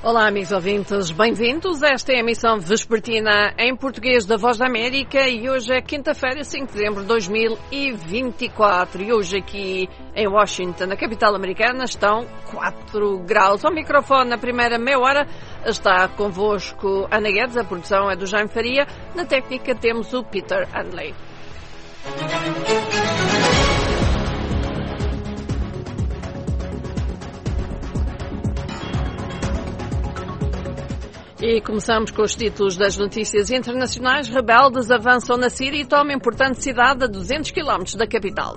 Olá, amigos ouvintes, bem-vindos. Esta é a emissão vespertina em português da Voz da América e hoje é quinta-feira, 5 de dezembro de 2024. E hoje aqui em Washington, na capital americana, estão 4 graus. Ao microfone, na primeira meia hora, está convosco Ana Guedes, a produção é do Jaime Faria. Na técnica temos o Peter Handley. E começamos com os títulos das notícias internacionais. Rebeldes avançam na Síria e tomam importante cidade a 200 km da capital.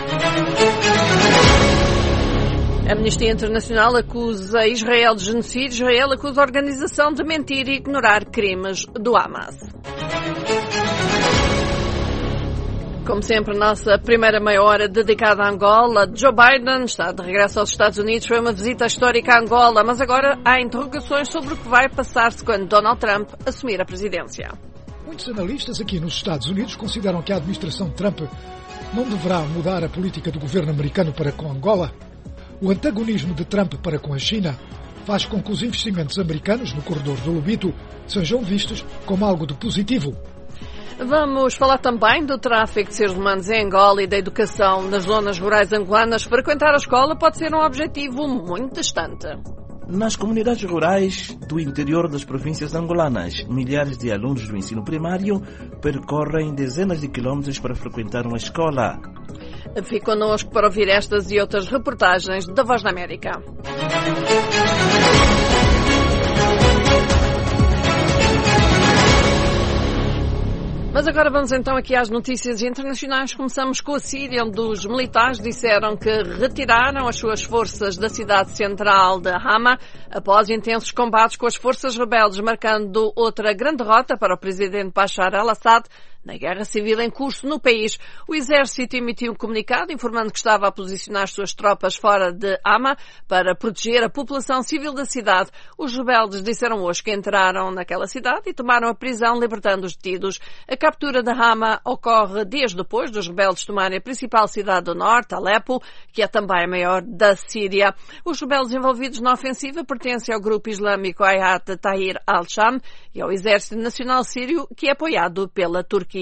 A Amnistia Internacional acusa Israel de genocídio. Israel acusa a organização de mentir e ignorar crimes do Hamas. Como sempre, nossa primeira meia hora dedicada a Angola. Joe Biden está de regresso aos Estados Unidos. Foi uma visita histórica a Angola, mas agora há interrogações sobre o que vai passar-se quando Donald Trump assumir a presidência. Muitos analistas aqui nos Estados Unidos consideram que a administração Trump não deverá mudar a política do governo americano para com Angola. O antagonismo de Trump para com a China faz com que os investimentos americanos no corredor do Lobito sejam vistos como algo de positivo. Vamos falar também do tráfico de seres humanos em Angola e da educação nas zonas rurais angolanas. Frequentar a escola pode ser um objetivo muito distante. Nas comunidades rurais do interior das províncias angolanas, milhares de alunos do ensino primário percorrem dezenas de quilómetros para frequentar uma escola. Fique connosco para ouvir estas e outras reportagens da Voz da América. Mas agora vamos então aqui às notícias internacionais. Começamos com a Síria, onde os militares disseram que retiraram as suas forças da cidade central de Hama após intensos combates com as forças rebeldes, marcando outra grande derrota para o presidente Bashar al-Assad na guerra civil em curso no país. O exército emitiu um comunicado informando que estava a posicionar as suas tropas fora de Hama para proteger a população civil da cidade. Os rebeldes disseram hoje que entraram naquela cidade e tomaram a prisão, libertando os detidos. A captura de Hama ocorre dias depois dos rebeldes tomarem a principal cidade do norte, Alepo, que é também a maior da Síria. Os rebeldes envolvidos na ofensiva pertencem ao grupo islâmico Hayat Tahrir al-Sham e ao Exército Nacional Sírio, que é apoiado pela Turquia.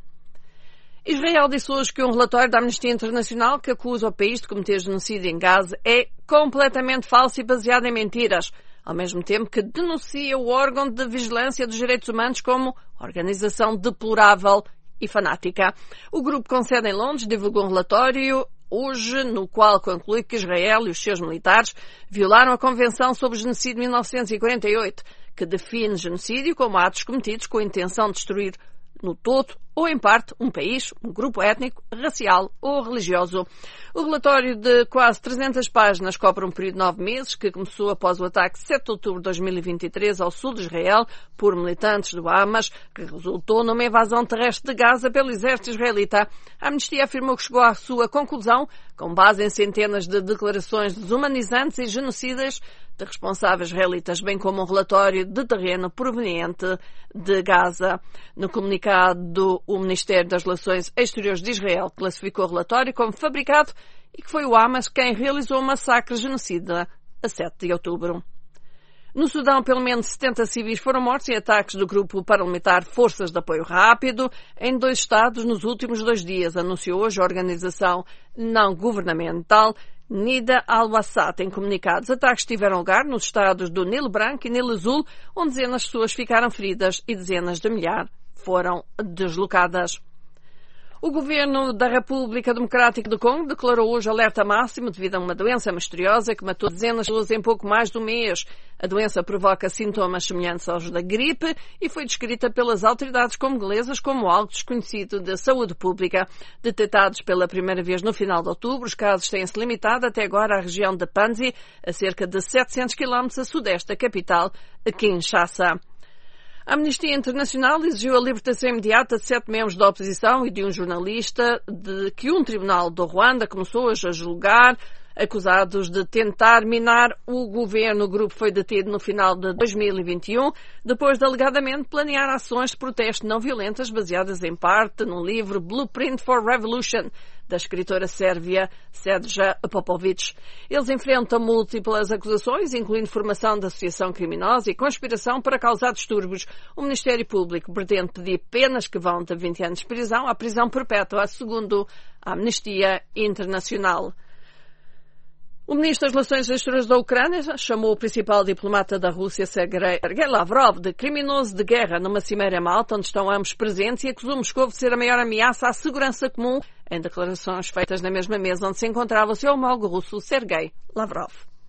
Israel disse hoje que um relatório da Amnistia Internacional que acusa o país de cometer genocídio em Gaza é completamente falso e baseado em mentiras, ao mesmo tempo que denuncia o órgão de vigilância dos direitos humanos como organização deplorável e fanática. O grupo com sede em Londres divulgou um relatório hoje, no qual conclui que Israel e os seus militares violaram a Convenção sobre o Genocídio de 1948, que define genocídio como atos cometidos com a intenção de destruir no todo ou em parte um país, um grupo étnico, racial ou religioso. O relatório de quase 300 páginas cobre um período de 9 meses que começou após o ataque de 7 de outubro de 2023 ao sul de Israel por militantes do Hamas, que resultou numa invasão terrestre de Gaza pelo exército israelita. A Amnistia afirmou que chegou à sua conclusão com base em centenas de declarações desumanizantes e genocidas de responsáveis israelitas, bem como um relatório de terreno proveniente de Gaza. No comunicado, o Ministério das Relações Exteriores de Israel classificou o relatório como fabricado e que foi o Hamas quem realizou o massacre genocida a 7 de outubro. No Sudão, pelo menos 70 civis foram mortos em ataques do grupo paramilitar Forças de Apoio Rápido em 2 estados nos últimos 2 dias, anunciou hoje a organização não-governamental Nida al-Wassat em comunicados. Ataques tiveram lugar nos estados do Nilo Branco e Nilo Azul, onde dezenas de pessoas ficaram feridas e dezenas de milhares foram deslocadas. O governo da República Democrática do Congo declarou hoje alerta máximo devido a uma doença misteriosa que matou dezenas de pessoas em pouco mais de um mês. A doença provoca sintomas semelhantes aos da gripe e foi descrita pelas autoridades congolesas como algo desconhecido de saúde pública. Detectados pela primeira vez no final de outubro, os casos têm-se limitado até agora à região de Panzi, a cerca de 700 km a sudeste da capital, Kinshasa. A Amnistia Internacional exigiu a libertação imediata de 7 membros da oposição e de um jornalista que um tribunal do Ruanda começou hoje a julgar Acusados de tentar minar o governo, o grupo foi detido no final de 2021, depois de alegadamente planear ações de protesto não violentas baseadas em parte no livro Blueprint for Revolution, da escritora sérvia Srđa Popović. Eles enfrentam múltiplas acusações, incluindo formação de associação criminosa e conspiração para causar distúrbios. O Ministério Público pretende pedir penas que vão de 20 anos de prisão à prisão perpétua, segundo a Amnistia Internacional. O ministro das Relações Exteriores da Ucrânia chamou o principal diplomata da Rússia, Sergei Lavrov, de criminoso de guerra numa cimeira em Malta, onde estão ambos presentes, e acusou Moscou de ser a maior ameaça à segurança comum, em declarações feitas na mesma mesa onde se encontrava o seu homólogo russo, Sergei Lavrov.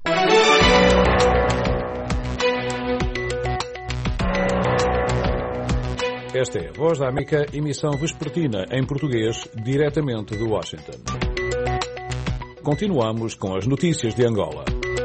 Esta é a Voz da América, emissão vespertina em português, diretamente de Washington. Continuamos com as notícias de Angola.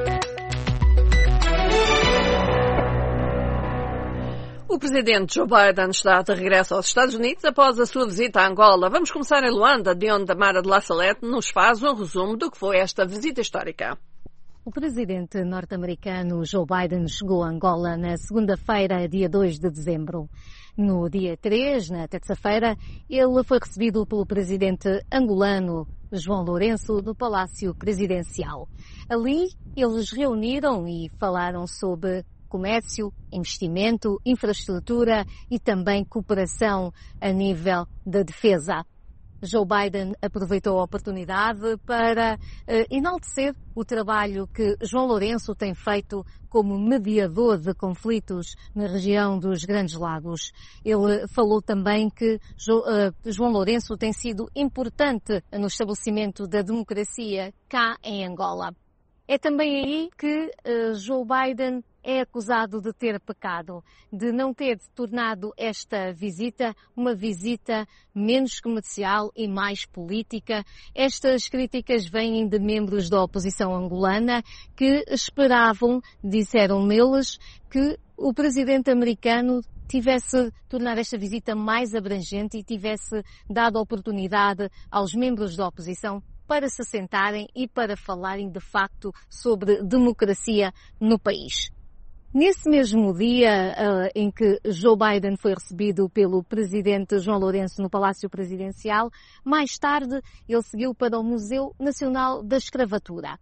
O presidente Joe Biden está de regresso aos Estados Unidos após a sua visita a Angola. Vamos começar em Luanda, de onde a Mara de La Salette nos faz um resumo do que foi esta visita histórica. O presidente norte-americano Joe Biden chegou a Angola na segunda-feira, dia 2 de dezembro. No dia 3, na terça-feira, ele foi recebido pelo presidente angolano João Lourenço no Palácio Presidencial. Ali, eles reuniram e falaram sobre comércio, investimento, infraestrutura e também cooperação a nível da defesa. Joe Biden aproveitou a oportunidade para enaltecer o trabalho que João Lourenço tem feito como mediador de conflitos na região dos Grandes Lagos. Ele falou também que João Lourenço tem sido importante no estabelecimento da democracia cá em Angola. É também aí que Joe Biden é acusado de ter pecado, de não ter tornado esta visita uma visita menos comercial e mais política. Estas críticas vêm de membros da oposição angolana que esperavam, disseram eles, que o presidente americano tivesse tornado esta visita mais abrangente e tivesse dado oportunidade aos membros da oposição para se sentarem e para falarem de facto sobre democracia no país. Nesse mesmo dia em que Joe Biden foi recebido pelo presidente João Lourenço no Palácio Presidencial, mais tarde ele seguiu para o Museu Nacional da Escravatura.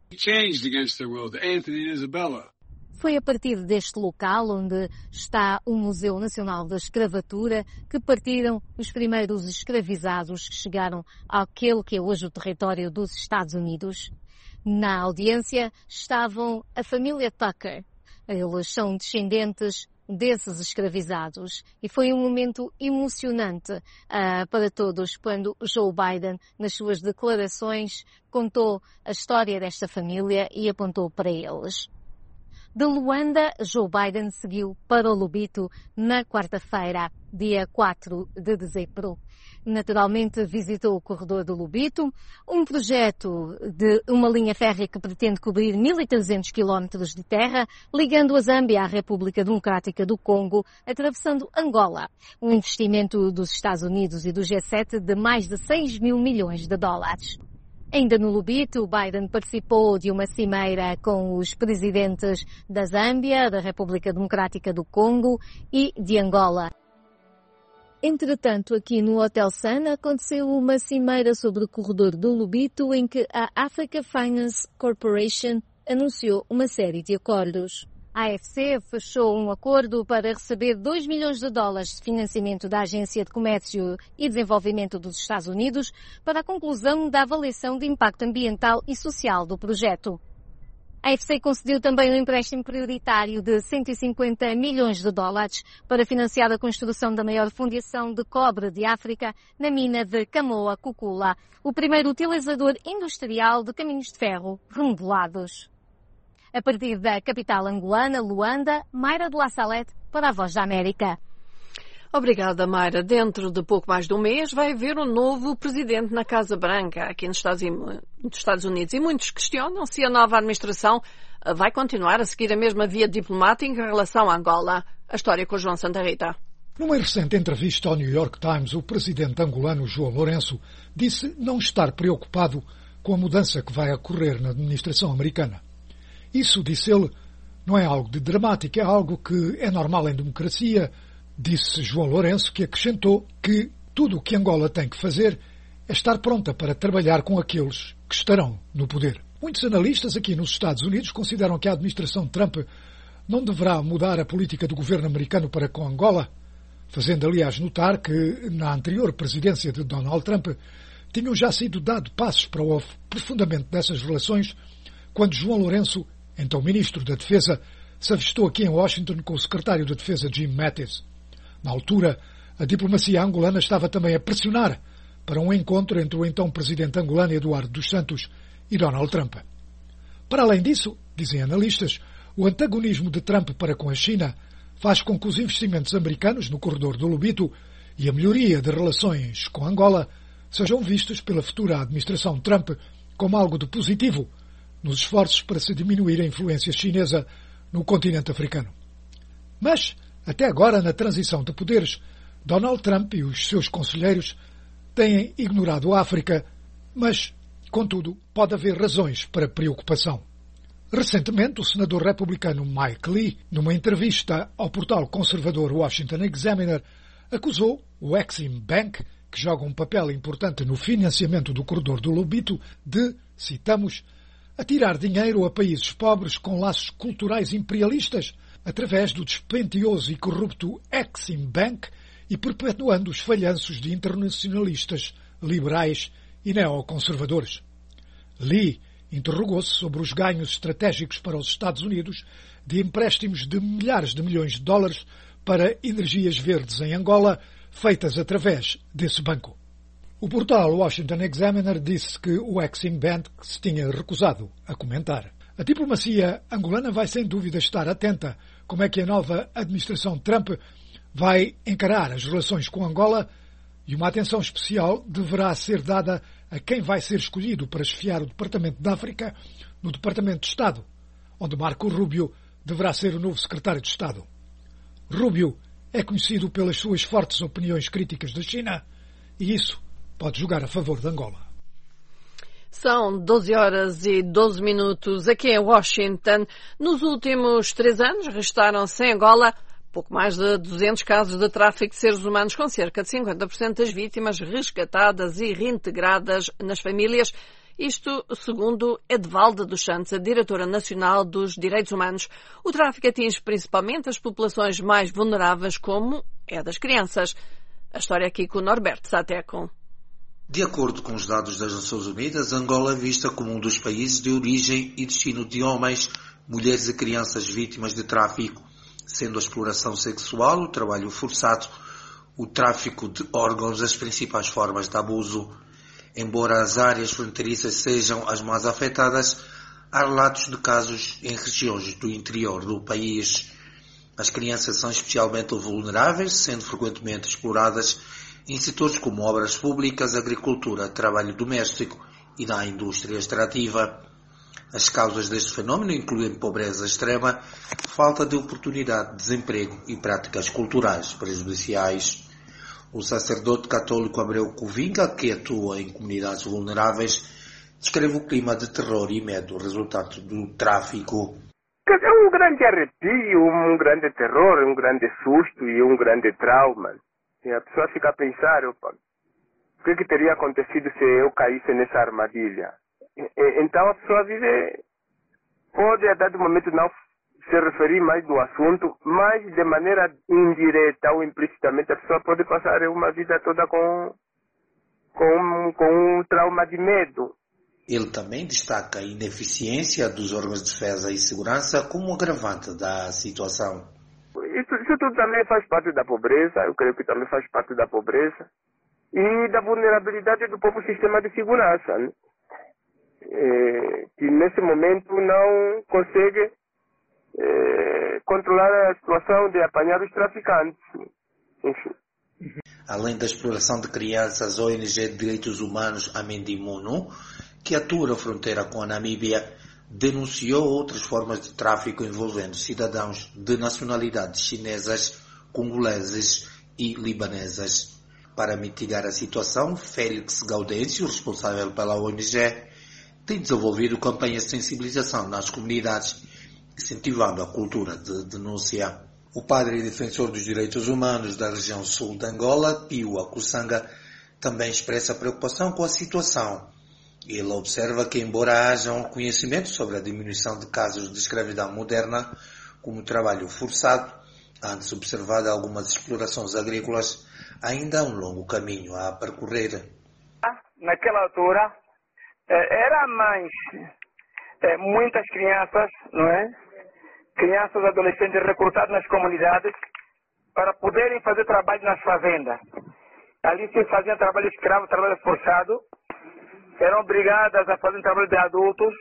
Foi a partir deste local, onde está o Museu Nacional da Escravatura, que partiram os primeiros escravizados que chegaram àquele que é hoje o território dos Estados Unidos. Na audiência estavam a família Tucker. Eles são descendentes desses escravizados. E foi um momento emocionante para todos quando Joe Biden, nas suas declarações, contou a história desta família e apontou para eles. De Luanda, Joe Biden seguiu para o Lubito na quarta-feira, dia 4 de dezembro. Naturalmente visitou o corredor do Lubito, um projeto de uma linha férrea que pretende cobrir 1.300 quilómetros de terra, ligando a Zâmbia à República Democrática do Congo, atravessando Angola. Um investimento dos Estados Unidos e do G7 de mais de 6 mil milhões de dólares. Ainda no Lubito, Biden participou de uma cimeira com os presidentes da Zâmbia, da República Democrática do Congo e de Angola. Entretanto, aqui no Hotel Sun aconteceu uma cimeira sobre o corredor do Lubito em que a Africa Finance Corporation anunciou uma série de acordos. A AFC fechou um acordo para receber 2 milhões de dólares de financiamento da Agência de Comércio e Desenvolvimento dos Estados Unidos para a conclusão da avaliação de impacto ambiental e social do projeto. A AFC concedeu também um empréstimo prioritário de 150 milhões de dólares para financiar a construção da maior fundição de cobre de África na mina de Kamoa-Kakula, o primeiro utilizador industrial de caminhos de ferro remodelados. A partir da capital angolana, Luanda, Mayra de La Salette para a Voz da América. Obrigada, Mayra. Dentro de pouco mais de um mês vai haver um novo presidente na Casa Branca, aqui nos Estados Unidos. E muitos questionam se a nova administração vai continuar a seguir a mesma via diplomática em relação a Angola. A história com o João Santa Rita. Numa recente entrevista ao New York Times, o presidente angolano João Lourenço disse não estar preocupado com a mudança que vai ocorrer na administração americana. Isso, disse ele, não é algo de dramático, é algo que é normal em democracia, disse João Lourenço, que acrescentou que tudo o que Angola tem que fazer é estar pronta para trabalhar com aqueles que estarão no poder. Muitos analistas aqui nos Estados Unidos consideram que a administração Trump não deverá mudar a política do governo americano para com Angola, fazendo aliás notar que na anterior presidência de Donald Trump tinham já sido dados passos para o aprofundamento dessas relações quando João Lourenço, então ministro da Defesa, se avistou aqui em Washington com o secretário da Defesa Jim Mattis. Na altura, a diplomacia angolana estava também a pressionar para um encontro entre o então presidente angolano Eduardo dos Santos e Donald Trump. Para além disso, dizem analistas, o antagonismo de Trump para com a China faz com que os investimentos americanos no corredor do Lobito e a melhoria de relações com Angola sejam vistos pela futura administração Trump como algo de positivo nos esforços para se diminuir a influência chinesa no continente africano. Mas, até agora, na transição de poderes, Donald Trump e os seus conselheiros têm ignorado a África, mas, contudo, pode haver razões para preocupação. Recentemente, o senador republicano Mike Lee, numa entrevista ao portal conservador Washington Examiner, acusou o Exim Bank, que joga um papel importante no financiamento do corredor do Lobito, de, citamos, atirar dinheiro a países pobres com laços culturais imperialistas através do dispendioso e corrupto Exim Bank e perpetuando os falhanços de internacionalistas liberais e neoconservadores. Lee interrogou-se sobre os ganhos estratégicos para os Estados Unidos de empréstimos de milhares de milhões de dólares para energias verdes em Angola, feitas através desse banco. O portal Washington Examiner disse que o Exim Bank se tinha recusado a comentar. A diplomacia angolana vai sem dúvida estar atenta como é que a nova administração Trump vai encarar as relações com Angola e uma atenção especial deverá ser dada a quem vai ser escolhido para chefiar o Departamento de África no Departamento de Estado, onde Marco Rubio deverá ser o novo secretário de Estado. Rubio é conhecido pelas suas fortes opiniões críticas da China e isso pode jogar a favor de Angola. São 12 horas e 12 minutos aqui em Washington. Nos últimos 3 anos restaram-se em Angola pouco mais de 200 casos de tráfico de seres humanos, com cerca de 50% das vítimas resgatadas e reintegradas nas famílias. Isto segundo Edvalda dos Santos, a diretora nacional dos Direitos Humanos. O tráfico atinge principalmente as populações mais vulneráveis, como é a das crianças. A história aqui com o Norberto Sateco. De acordo com os dados das Nações Unidas, Angola é vista como um dos países de origem e destino de homens, mulheres e crianças vítimas de tráfico, sendo a exploração sexual, o trabalho forçado, o tráfico de órgãos as principais formas de abuso. Embora as áreas fronteiriças sejam as mais afetadas, há relatos de casos em regiões do interior do país. As crianças são especialmente vulneráveis, sendo frequentemente exploradas em setores como obras públicas, agricultura, trabalho doméstico e na indústria extrativa. As causas deste fenómeno incluem pobreza extrema, falta de oportunidade, desemprego e práticas culturais prejudiciais. O sacerdote católico Abreu Covinga, que atua em comunidades vulneráveis, descreve o clima de terror e medo resultante do tráfico. É um grande arrepio, um grande terror, um grande susto e um grande trauma. E a pessoa fica a pensar, opa, o que teria acontecido se eu caísse nessa armadilha? Então a pessoa pode a dado momento não se referir mais do assunto, mas de maneira indireta ou implicitamente a pessoa pode passar uma vida toda com um trauma de medo. Ele também destaca a ineficiência dos órgãos de defesa e segurança como agravante da situação. Isso tudo também faz parte da pobreza, eu creio que também faz parte da pobreza e da vulnerabilidade do próprio sistema de segurança, né? Que nesse momento não consegue controlar a situação de apanhar os traficantes. Enfim. Além da exploração de crianças, a ONG de Direitos Humanos Amendimuno, que atua na fronteira com a Namíbia, denunciou outras formas de tráfico envolvendo cidadãos de nacionalidades chinesas, congoleses e libanesas. Para mitigar a situação, Félix Gaudêncio, responsável pela ONG, tem desenvolvido campanhas de sensibilização nas comunidades, incentivando a cultura de denúncia. O padre e defensor dos direitos humanos da região sul de Angola, Pio Akusanga, também expressa preocupação com a situação. Ele observa que, embora haja um conhecimento sobre a diminuição de casos de escravidão moderna, como trabalho forçado, antes observada algumas explorações agrícolas, ainda há um longo caminho a percorrer. Naquela altura, era mais muitas crianças, não é? Crianças, adolescentes recrutados nas comunidades para poderem fazer trabalho nas fazendas. Ali se fazia trabalho escravo, trabalho forçado, eram obrigadas a fazer trabalho de adultos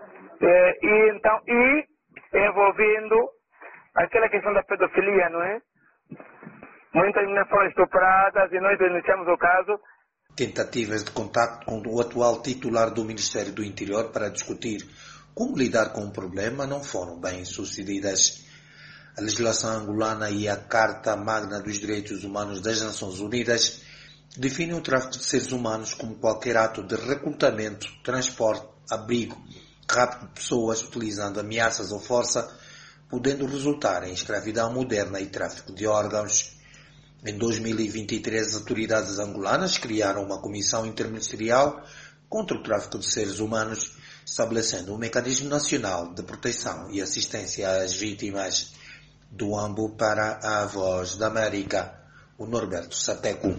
e envolvendo aquela questão da pedofilia, não é? Muitas meninas foram estupradas e nós denunciamos o caso. Tentativas de contato com o atual titular do Ministério do Interior para discutir como lidar com o problema não foram bem sucedidas. A legislação angolana e a Carta Magna dos Direitos Humanos das Nações Unidas definem o tráfico de seres humanos como qualquer ato de recrutamento, transporte, abrigo, rapto de pessoas utilizando ameaças ou força, podendo resultar em escravidão moderna e tráfico de órgãos. Em 2023, as autoridades angolanas criaram uma comissão interministerial contra o tráfico de seres humanos, estabelecendo um mecanismo nacional de proteção e assistência às vítimas. Do Ambo para a Voz da América, o Norberto Sateco.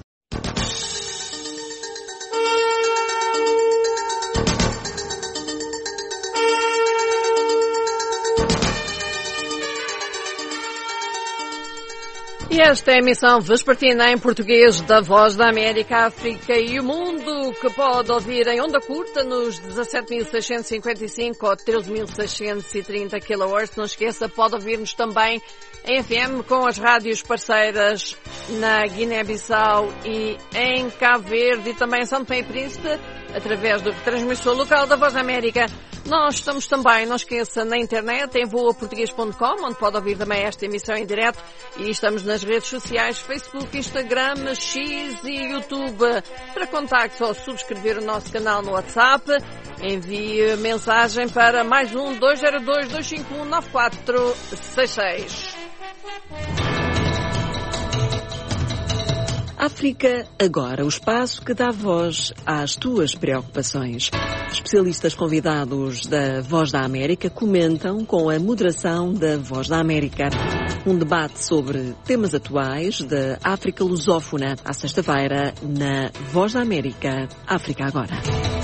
E esta é a emissão vespertina em português da Voz da América, África e o Mundo, que pode ouvir em onda curta nos 17.655 ou 13.630 kHz. Não esqueça, pode ouvir-nos também em FM com as rádios parceiras na Guiné-Bissau e em Cabo Verde e também em São Tomé e Príncipe, através do retransmissor local da Voz da América. Nós estamos também, não esqueça, na internet, em voaportuguês.com, onde pode ouvir também esta emissão em direto, e estamos nas redes sociais, Facebook, Instagram, X e YouTube. Para contacto ou subscrever o nosso canal no WhatsApp, envie mensagem para mais 202-251-9466. África Agora, o espaço que dá voz às tuas preocupações. Especialistas convidados da Voz da América comentam com a moderação da Voz da América. Um debate sobre temas atuais da África lusófona, à sexta-feira, na Voz da América, África Agora.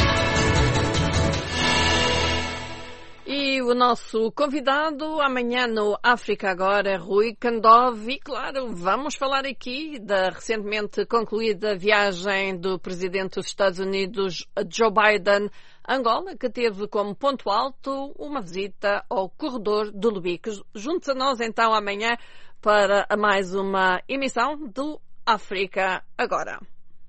E o nosso convidado amanhã no África Agora é Rui Kandov. E claro, vamos falar aqui da recentemente concluída viagem do presidente dos Estados Unidos, Joe Biden, a Angola, que teve como ponto alto uma visita ao corredor do Lubique. Junte-se a nós então amanhã para mais uma emissão do África Agora.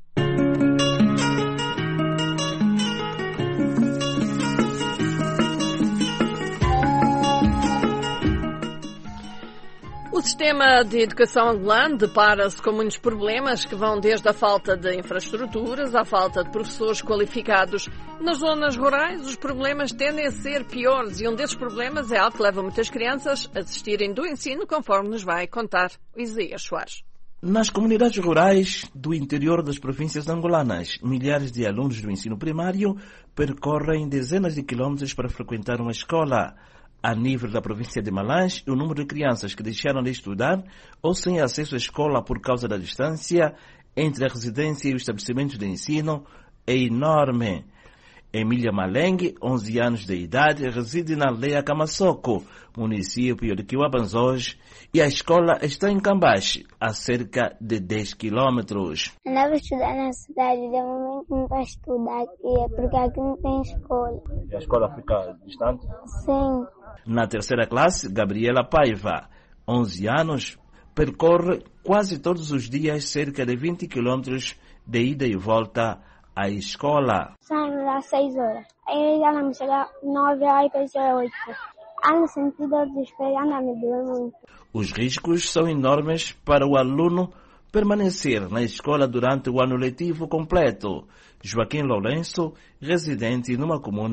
O sistema de educação angolano depara-se com muitos problemas que vão desde a falta de infraestruturas à falta de professores qualificados. Nas zonas rurais, os problemas tendem a ser piores e um desses problemas é algo que leva muitas crianças a desistirem do ensino, conforme nos vai contar o Isaías Soares. Nas comunidades rurais do interior das províncias angolanas, milhares de alunos do ensino primário percorrem dezenas de quilómetros para frequentar uma escola. A nível da província de Malange, o número de crianças que deixaram de estudar ou sem acesso à escola por causa da distância entre a residência e os estabelecimentos de ensino é enorme. Emília Malengue, 11 anos de idade, reside na aldeia Camaçoco, município de Quiabanzós, e a escola está em Cambaxe, a cerca de 10 quilômetros. Andava a estudar na cidade, de momento não para estudar aqui, porque aqui não tem escola. E a escola fica distante? Sim. Na terceira classe, Gabriela Paiva, 11 anos, percorre quase todos os dias cerca de 20 quilômetros de ida e volta à escola. Saímos às 6 horas. Aí já não chega 9 horas e depois é 8. No sentido de esperar, não me doeu muito. Os riscos são enormes para o aluno permanecer na escola durante o ano letivo completo. Joaquim Lourenço, residente numa comuna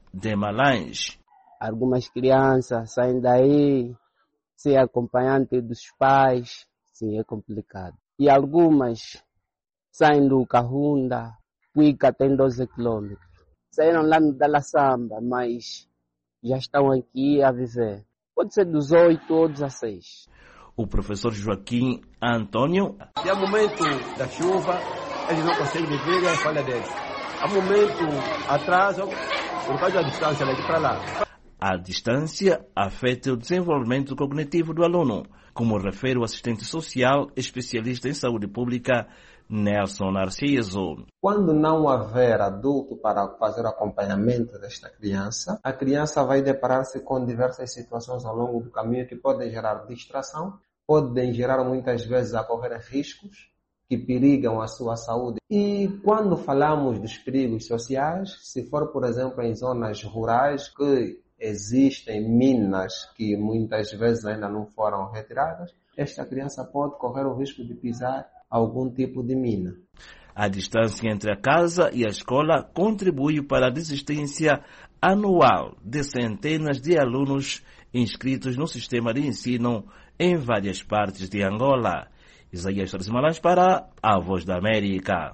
de Malange. Algumas crianças saem daí sem acompanhante dos pais, sim, é complicado. E algumas saem do Kahunda, Puica tem 12 quilômetros. Saíram lá no Dalassamba, mas já estão aqui a viver. Pode ser 18 ou 16. O professor Joaquim Antônio. Se há momento da chuva, eles não conseguem viver e a falha deles. Há momento atraso, por causa da distância daqui para lá. A distância afeta o desenvolvimento cognitivo do aluno, como refere o assistente social especialista em saúde pública, Nelson Narciso. Quando não houver adulto para fazer o acompanhamento desta criança, a criança vai deparar-se com diversas situações ao longo do caminho que podem gerar distração, podem gerar muitas vezes a correr riscos que perigam a sua saúde. E quando falamos dos perigos sociais, se for, por exemplo, em zonas rurais que existem minas que muitas vezes ainda não foram retiradas, esta criança pode correr o risco de pisar algum tipo de mina. A distância entre a casa e a escola contribui para a desistência anual de centenas de alunos inscritos no sistema de ensino em várias partes de Angola. Isaías Torres Malange para a Voz da América.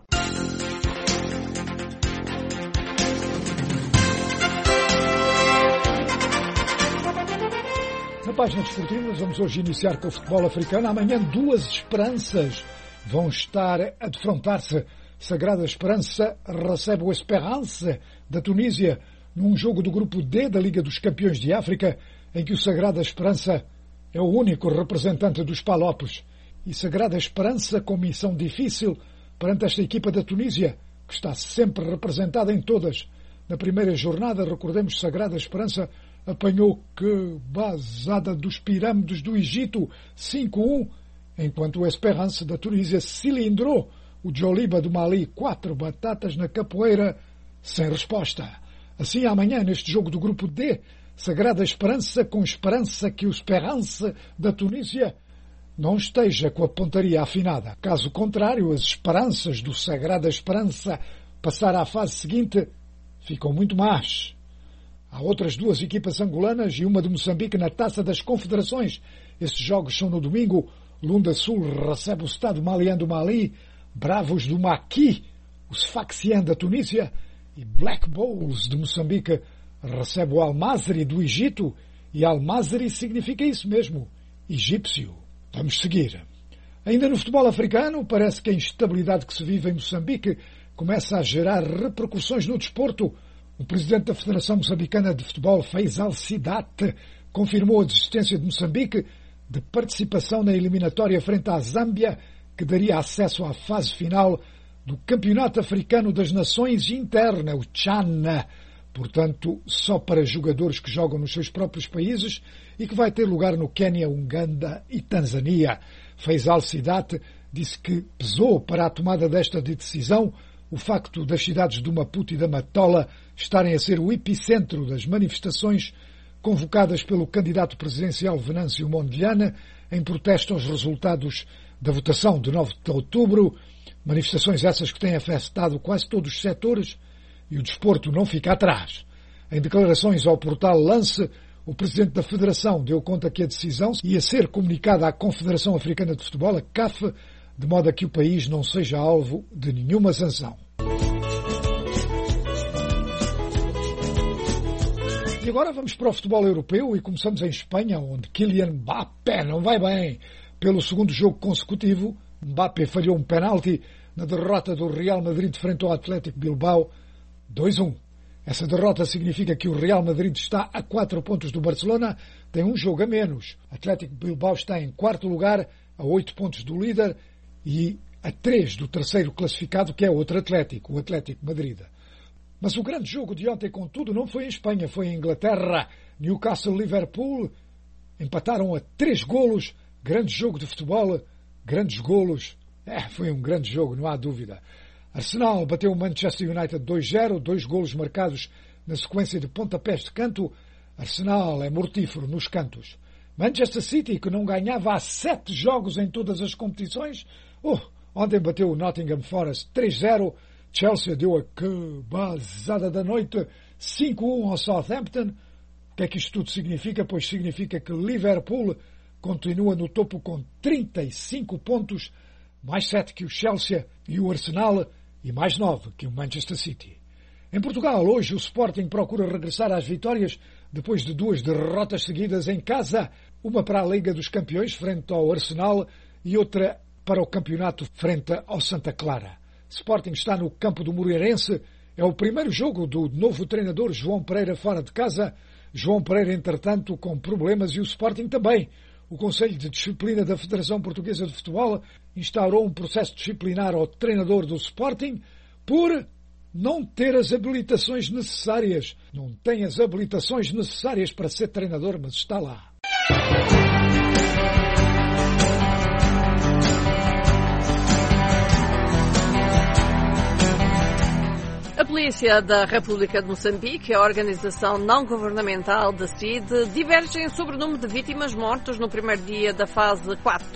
Na página desportiva, vamos hoje iniciar com o futebol africano. Amanhã, duas esperanças vão estar a defrontar-se. Sagrada Esperança recebe o Esperance da Tunísia num jogo do grupo D da Liga dos Campeões de África, em que o Sagrada Esperança é o único representante dos Palopes. E Sagrada Esperança com missão difícil perante esta equipa da Tunísia, que está sempre representada em todas. Na primeira jornada, recordemos, Sagrada Esperança apanhou que basada dos pirâmides do Egito 5-1, enquanto o Esperance da Tunísia cilindrou o Joliba do Mali 4 batatas na capoeira sem resposta. Assim, amanhã, neste jogo do grupo D, Sagrada Esperança com esperança que o Esperance da Tunísia não esteja com a pontaria afinada. Caso contrário, as esperanças do Sagrada Esperança passar à fase seguinte ficam muito más. Há outras duas equipas angolanas e uma de Moçambique na Taça das Confederações. Esses jogos são no domingo. Lunda Sul recebe o Estado Maliano do Mali, Bravos do Maqui, o Sfaxien da Tunísia, e Black Bulls de Moçambique recebe o Al-Mazri do Egito, e Al-Mazri significa isso mesmo, egípcio. Vamos seguir. Ainda no futebol africano, parece que a instabilidade que se vive em Moçambique começa a gerar repercussões no desporto. O presidente da Federação Moçambicana de Futebol, Faisal Sidat, confirmou a desistência de Moçambique de participação na eliminatória frente à Zâmbia, que daria acesso à fase final do Campeonato Africano das Nações Interna, o CHAN, portanto, só para jogadores que jogam nos seus próprios países e que vai ter lugar no Quênia, Uganda e Tanzânia. Faisal Sidat disse que pesou para a tomada desta decisão o facto das cidades do Maputo e da Matola estarem a ser o epicentro das manifestações convocadas pelo candidato presidencial Venâncio Mondlane em protesto aos resultados da votação de 9 de outubro. Manifestações essas que têm afetado quase todos os setores e o desporto não fica atrás. Em declarações ao portal Lance, o presidente da Federação deu conta que a decisão ia ser comunicada à Confederação Africana de Futebol, a CAF, de modo a que o país não seja alvo de nenhuma sanção. E agora vamos para o futebol europeu e começamos em Espanha, onde Kylian Mbappé não vai bem. Pelo segundo jogo consecutivo, Mbappé falhou um penalti na derrota do Real Madrid frente ao Atlético Bilbao 2-1. Essa derrota significa que o Real Madrid está a 4 pontos do Barcelona, tem um jogo a menos. Atlético Bilbao está em quarto lugar, a 8 pontos do líder e a 3 do terceiro classificado, que é outro Atlético, o Atlético Madrid. Mas o grande jogo de ontem, contudo, não foi em Espanha, foi em Inglaterra. Newcastle-Liverpool empataram a 3 golos. Grande jogo de futebol, grandes golos. Foi um grande jogo, não há dúvida. Arsenal bateu o Manchester United 2-0, 2 golos marcados na sequência de pontapés de canto. Arsenal é mortífero nos cantos. Manchester City, que não ganhava há 7 jogos em todas as competições, ontem bateu o Nottingham Forest 3-0. Chelsea deu a cabazada da noite, 5-1 ao Southampton. O que é que isto tudo significa? Pois significa que Liverpool continua no topo com 35 pontos, mais 7 que o Chelsea e o Arsenal e mais 9 que o Manchester City. Em Portugal, hoje o Sporting procura regressar às vitórias depois de 2 derrotas seguidas em casa, uma para a Liga dos Campeões frente ao Arsenal e outra para o campeonato frente ao Santa Clara. Sporting está no campo do Moreirense, é o primeiro jogo do novo treinador João Pereira fora de casa. João Pereira, entretanto, com problemas e o Sporting também. O Conselho de Disciplina da Federação Portuguesa de Futebol instaurou um processo disciplinar ao treinador do Sporting por não ter as habilitações necessárias. Não tem as habilitações necessárias para ser treinador, mas está lá. A Polícia da República de Moçambique e a organização não-governamental da CID divergem sobre o número de vítimas mortas no primeiro dia da fase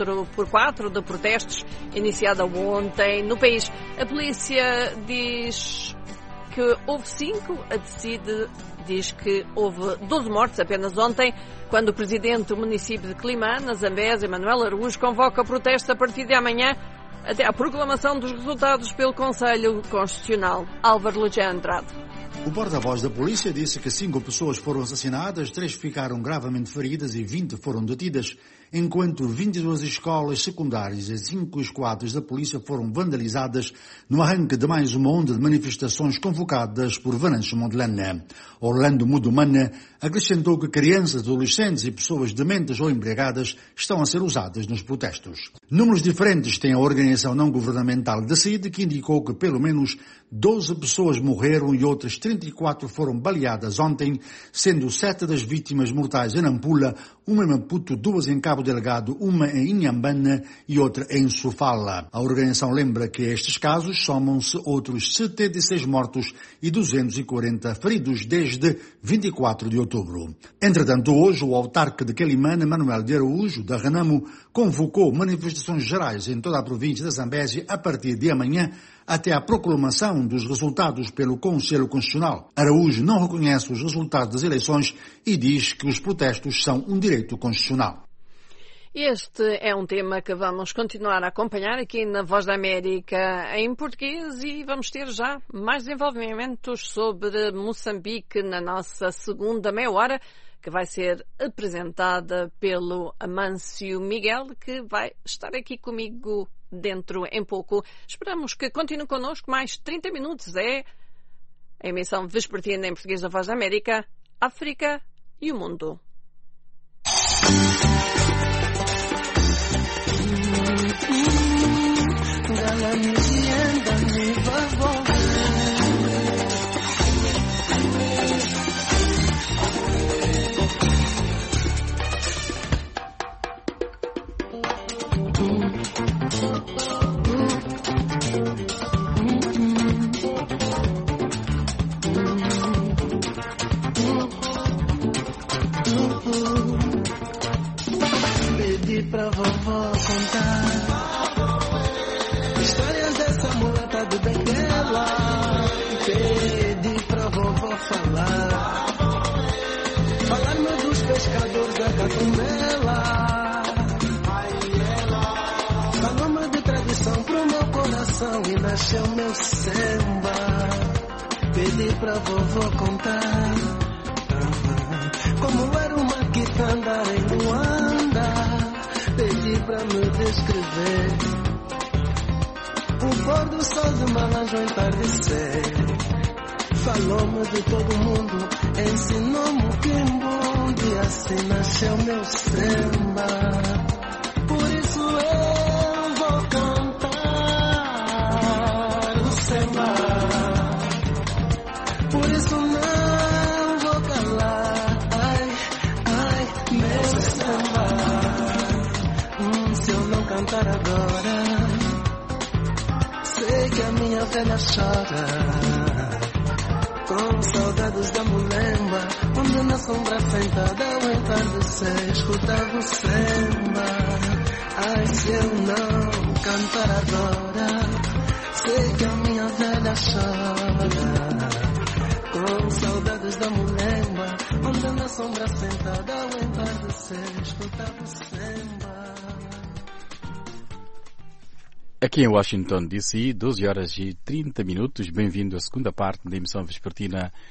4x4 de protestos iniciada ontem no país. A polícia diz que houve 5, a CID diz que houve 12 mortes apenas ontem, quando o presidente do município de Climane, na Zambésia, Manuel Araújo, convoca protestos a partir de amanhã até à proclamação dos resultados pelo Conselho Constitucional. Álvaro Lugé Andrade. O porta-voz da polícia disse que 5 pessoas foram assassinadas, 3 ficaram gravemente feridas e 20 foram detidas, enquanto 22 escolas secundárias e 5 esquadras da polícia foram vandalizadas no arranque de mais uma onda de manifestações convocadas por Venâncio Mondlane. Orlando Mudumane acrescentou que crianças, adolescentes e pessoas dementes ou embriagadas estão a ser usadas nos protestos. Números diferentes tem a organização não-governamental da CID, que indicou que pelo menos 12 pessoas morreram e outras 34 foram baleadas ontem, sendo 7 das vítimas mortais em Nampula, uma em Maputo, 2 em Cabo Delgado, uma em Inhambane e outra em Sofala. A organização lembra que a estes casos somam-se outros 76 mortos e 240 feridos desde 24 de outubro. Entretanto, hoje, o autarca de Quelimane, Manuel de Araújo, da Renamo, convocou manifestações gerais em toda a província da Zambésia a partir de amanhã, até à proclamação dos resultados pelo Conselho Constitucional. Araújo não reconhece os resultados das eleições e diz que os protestos são um direito constitucional. Este é um tema que vamos continuar a acompanhar aqui na Voz da América em português e vamos ter já mais desenvolvimentos sobre Moçambique na nossa segunda meia hora, que vai ser apresentada pelo Amâncio Miguel, que vai estar aqui comigo dentro em pouco. Esperamos que continue connosco mais 30 minutos. É a emissão vespertina em português da Voz da América, África e o Mundo. Pedi pra vovó contar histórias dessa mulata do Benguela. Pedi pra vovó falar-me dos pescadores da Catumbela. Falou-me de tradição pro meu coração e nasceu meu samba. Pedi pra vovó contar como era uma quitanda em Luanda. Pedi pra me descrever o pôr do sol de Malange ao entardecer. Falou-me de todo mundo, ensinou-me o quimbundo e assim nasceu meu samba. Por isso eu vou cantar o samba. Por isso não vou calar, ai, meu samba. Se eu não cantar agora, sei que a minha velha chora. Com saudades da mulemba, onde na sombra sentada ao entardecer escutava o samba. Ai, se eu não cantar agora, sei que a minha velha chora. Com com saudades da Mulemba, onde na sombra sentada ao entardecer escutava o samba. Aqui em Washington, D.C., 12 horas e 30 minutos. Bem-vindo à segunda parte da emissão vespertina